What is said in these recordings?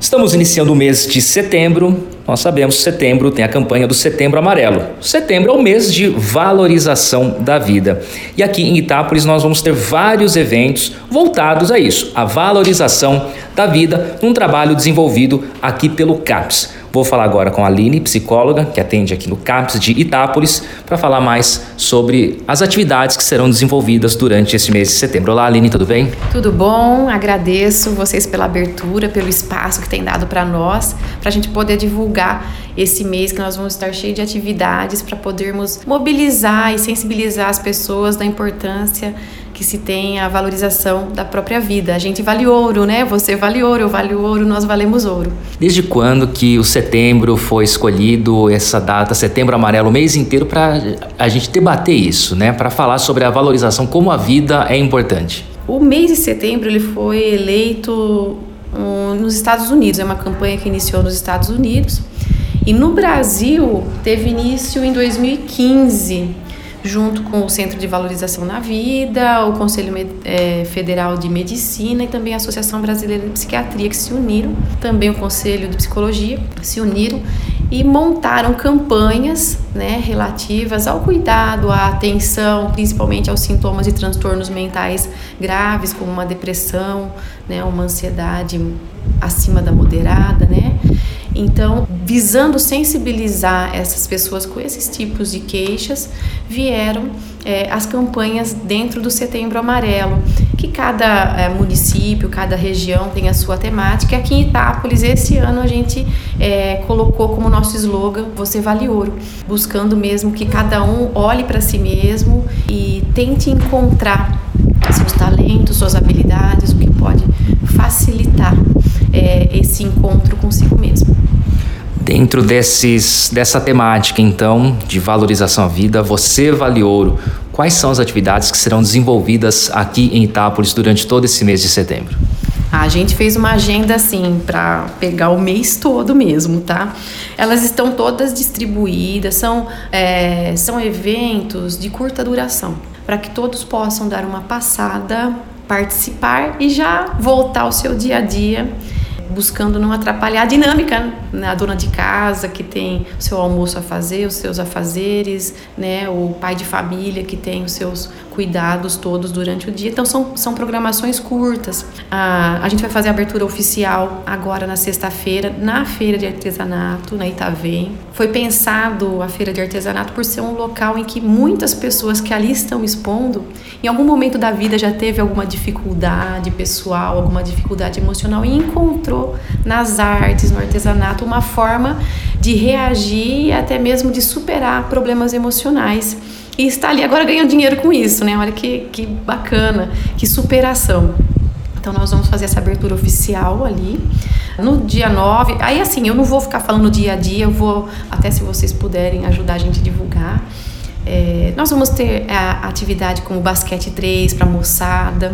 Estamos iniciando o mês de setembro. Nós sabemos que setembro tem a campanha do Setembro Amarelo. Setembro é o mês de valorização da vida. E aqui em Itápolis nós vamos ter vários eventos voltados a isso, a valorização da vida, num trabalho desenvolvido aqui pelo CAPS. Vou falar agora com a Aline, psicóloga, que atende aqui no CAPS de Itápolis, para falar mais sobre as atividades que serão desenvolvidas durante esse mês de setembro. Olá, Aline, tudo bem? Tudo bom, agradeço vocês pela abertura, pelo espaço que tem dado para nós, para a gente poder divulgar esse mês que nós vamos estar cheio de atividades para podermos mobilizar e sensibilizar as pessoas da importância que se tem a valorização da própria vida. A gente vale ouro, né? Você vale ouro, eu valho ouro, nós valemos ouro. Desde quando que o setembro foi escolhido, essa data, Setembro Amarelo, o mês inteiro, para a gente debater isso, né? Para falar sobre a valorização, como a vida é importante. O mês de setembro ele foi eleito nos Estados Unidos, é uma campanha que iniciou nos Estados Unidos. E no Brasil teve início em 2015, junto com o Centro de Valorização na Vida, o Conselho Federal de Medicina e também a Associação Brasileira de Psiquiatria, que se uniram, também o Conselho de Psicologia, se uniram e montaram campanhas, né, relativas ao cuidado, à atenção, principalmente aos sintomas e transtornos mentais graves, como uma depressão, né, uma ansiedade acima da moderada, né? Então, visando sensibilizar essas pessoas com esses tipos de queixas, vieram as campanhas dentro do Setembro Amarelo, que cada município, cada região tem a sua temática. Aqui em Itápolis, esse ano, a gente colocou como nosso slogan, Você Vale Ouro, buscando mesmo que cada um olhe para si mesmo e tente encontrar seus talentos, suas habilidades, o que pode facilitar esse encontro consigo mesmo. Dentro dessa temática, então, de valorização à vida, Você Vale Ouro, quais são as atividades que serão desenvolvidas aqui em Itápolis durante todo esse mês de setembro? A gente fez uma agenda assim para pegar o mês todo mesmo, tá? Elas estão todas distribuídas, são eventos de curta duração, para que todos possam dar uma passada, participar e já voltar ao seu dia a dia, buscando não atrapalhar a dinâmica, né? A dona de casa que tem o seu almoço a fazer, os seus afazeres, né? O pai de família que tem os seus cuidados todos durante o dia. Então são programações curtas. A gente vai fazer a abertura oficial agora na sexta-feira, na Feira de Artesanato, na Itavém. Foi pensado a Feira de Artesanato por ser um local em que muitas pessoas que ali estão expondo, em algum momento da vida já teve alguma dificuldade pessoal, alguma dificuldade emocional e encontrou nas artes, no artesanato, uma forma de reagir e até mesmo de superar problemas emocionais. E está ali agora ganhando dinheiro com isso, né? Olha que bacana, que superação. Então nós vamos fazer essa abertura oficial ali no dia 9. Aí assim, eu não vou ficar falando dia a dia, eu vou, até se vocês puderem ajudar a gente a divulgar. Nós vamos ter a atividade como basquete 3 para moçada,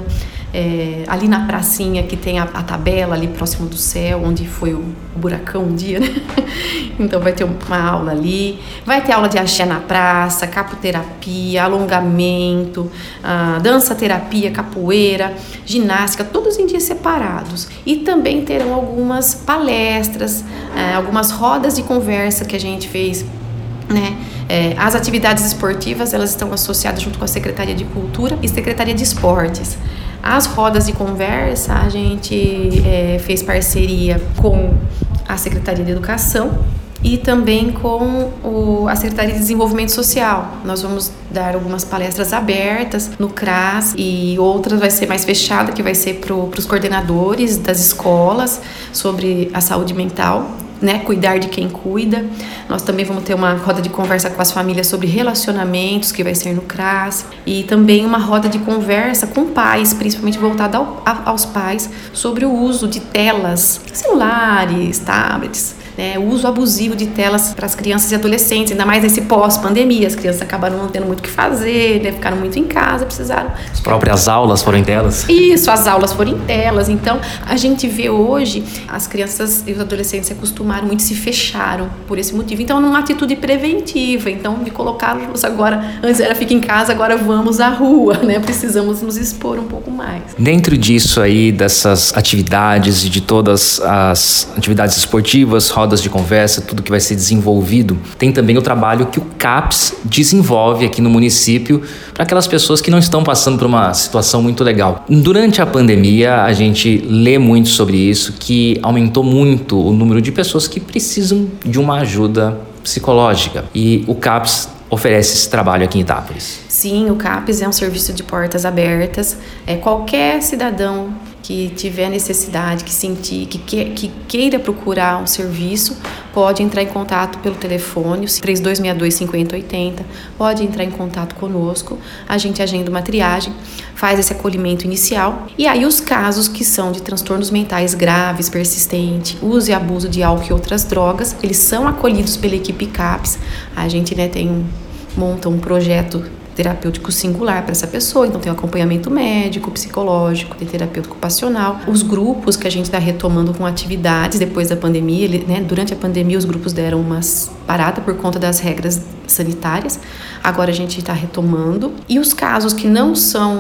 ali na pracinha que tem a tabela ali próximo do céu, onde foi o buracão um dia, né? Então vai ter uma aula ali, vai ter aula de axé na praça, capoterapia, alongamento, dança terapia, capoeira, ginástica, todos em dias separados. E também terão algumas palestras, algumas rodas de conversa que a gente fez, né? As atividades esportivas, elas estão associadas junto com a Secretaria de Cultura e Secretaria de Esportes. As rodas de conversa, a gente fez parceria com a Secretaria de Educação e também com a Secretaria de Desenvolvimento Social. Nós vamos dar algumas palestras abertas no CRAS e outras vai ser mais fechada, que vai ser para os coordenadores das escolas sobre a saúde mental, né? Cuidar de quem cuida. Nós também vamos ter uma roda de conversa com as famílias sobre relacionamentos, que vai ser no CRAS, e também uma roda de conversa com pais, principalmente voltada aos pais, sobre o uso de telas, celulares, tablets, né? O uso abusivo de telas para as crianças e adolescentes, ainda mais nesse pós-pandemia. As crianças acabaram não tendo muito o que fazer, né? Ficaram muito em casa, precisaram... As próprias aulas foram em telas? Isso, as aulas foram em telas. Então, a gente vê hoje, as crianças e os adolescentes se acostumaram muito, se fecharam por esse motivo. Então, numa atitude preventiva. Então, de colocá-los agora, antes era fica em casa, agora vamos à rua, né? Precisamos nos expor um pouco mais. Dentro disso aí, dessas atividades e de todas as atividades esportivas, rodas de conversa, tudo que vai ser desenvolvido, tem também o trabalho que o CAPS desenvolve aqui no município para aquelas pessoas que não estão passando por uma situação muito legal. Durante a pandemia, a gente lê muito sobre isso, que aumentou muito o número de pessoas que precisam de uma ajuda psicológica. E o CAPS oferece esse trabalho aqui em Itápolis. Sim, o CAPS é um serviço de portas abertas. Qualquer cidadão que tiver necessidade, que sentir, que queira procurar um serviço, pode entrar em contato pelo telefone 3262-5080, pode entrar em contato conosco, a gente agenda uma triagem, faz esse acolhimento inicial, e aí os casos que são de transtornos mentais graves, persistentes, uso e abuso de álcool e outras drogas, eles são acolhidos pela equipe CAPS. A gente, né, monta um projeto terapêutico singular para essa pessoa, então tem o acompanhamento médico, psicológico, tem terapeuta ocupacional, os grupos que a gente está retomando com atividades depois da pandemia, né, durante a pandemia os grupos deram umas paradas por conta das regras sanitárias, agora a gente está retomando, e os casos que não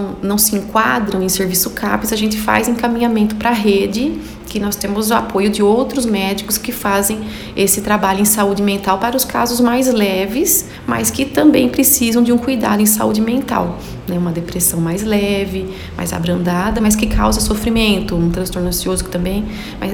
se enquadram em serviço CAPS, a gente faz encaminhamento para a rede, que nós temos o apoio de outros médicos que fazem esse trabalho em saúde mental para os casos mais leves, mas que também precisam de um cuidado em saúde mental, né? Uma depressão mais leve, mais abrandada, mas que causa sofrimento, um transtorno ansioso que também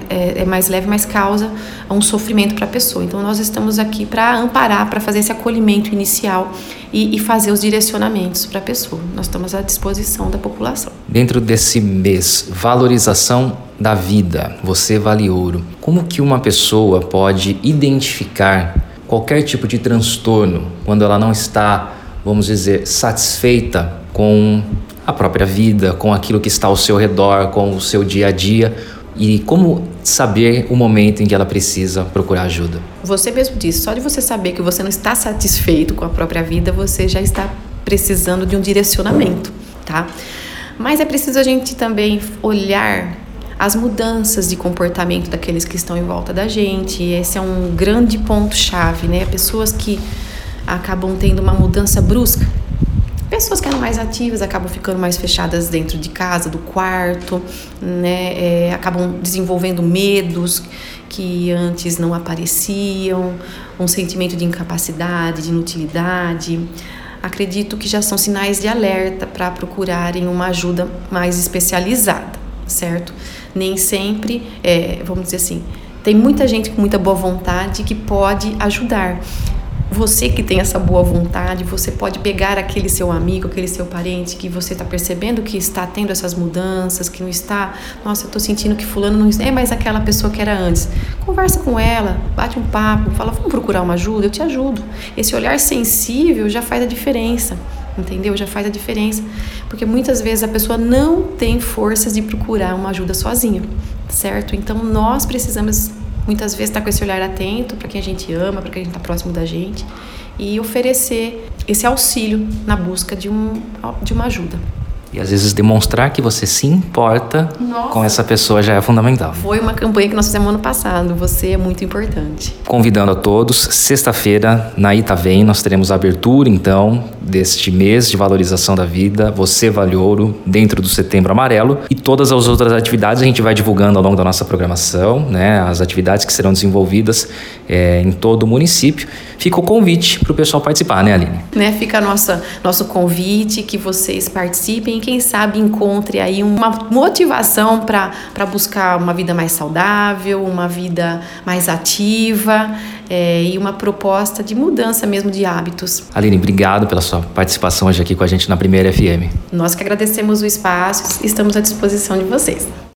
é mais leve, mas causa um sofrimento para a pessoa. Então nós estamos aqui para amparar, para fazer esse acolhimento inicial e fazer os direcionamentos para a pessoa. Nós estamos à disposição da população. Dentro desse mês, valorização da vida, você vale ouro. Como que uma pessoa pode identificar qualquer tipo de transtorno quando ela não está, vamos dizer, satisfeita com a própria vida, com aquilo que está ao seu redor, com o seu dia a dia? E como saber o momento em que ela precisa procurar ajuda? Você mesmo disse, só de você saber que você não está satisfeito com a própria vida, você já está precisando de um direcionamento, tá? Mas é preciso a gente também olhar as mudanças de comportamento daqueles que estão em volta da gente. Esse é um grande ponto-chave, né? Pessoas que acabam tendo uma mudança brusca. Pessoas que eram mais ativas acabam ficando mais fechadas dentro de casa, do quarto, né? Acabam desenvolvendo medos que antes não apareciam, um sentimento de incapacidade, de inutilidade. Acredito que já são sinais de alerta para procurarem uma ajuda mais especializada, certo? Nem sempre, vamos dizer assim, tem muita gente com muita boa vontade que pode ajudar. Você que tem essa boa vontade, você pode pegar aquele seu amigo, aquele seu parente que você está percebendo que está tendo essas mudanças, que não está, nossa, eu estou sentindo que fulano não é mais aquela pessoa que era antes. Conversa com ela, bate um papo, fala, vamos procurar uma ajuda, eu te ajudo. Esse olhar sensível já faz a diferença, entendeu? Já faz a diferença, porque muitas vezes a pessoa não tem forças de procurar uma ajuda sozinha, certo? Então nós precisamos muitas vezes estar com esse olhar atento para quem a gente ama, para quem está próximo da gente e oferecer esse auxílio na busca de uma ajuda. E às vezes demonstrar que você se importa com essa pessoa já é fundamental. Foi uma campanha que nós fizemos ano passado, você é muito importante. Convidando a todos, sexta-feira na Itavém nós teremos a abertura então deste mês de valorização da vida, Você Vale Ouro, dentro do Setembro Amarelo, e todas as outras atividades a gente vai divulgando ao longo da nossa programação, né? As atividades que serão desenvolvidas em todo o município. Fica o convite para o pessoal participar, né, Aline? Fica nosso convite, que vocês participem e quem sabe encontre aí uma motivação para buscar uma vida mais saudável, uma vida mais ativa e uma proposta de mudança mesmo de hábitos. Aline, obrigado pela sua participação hoje aqui com a gente na Primeira FM. Nós que agradecemos o espaço, estamos à disposição de vocês.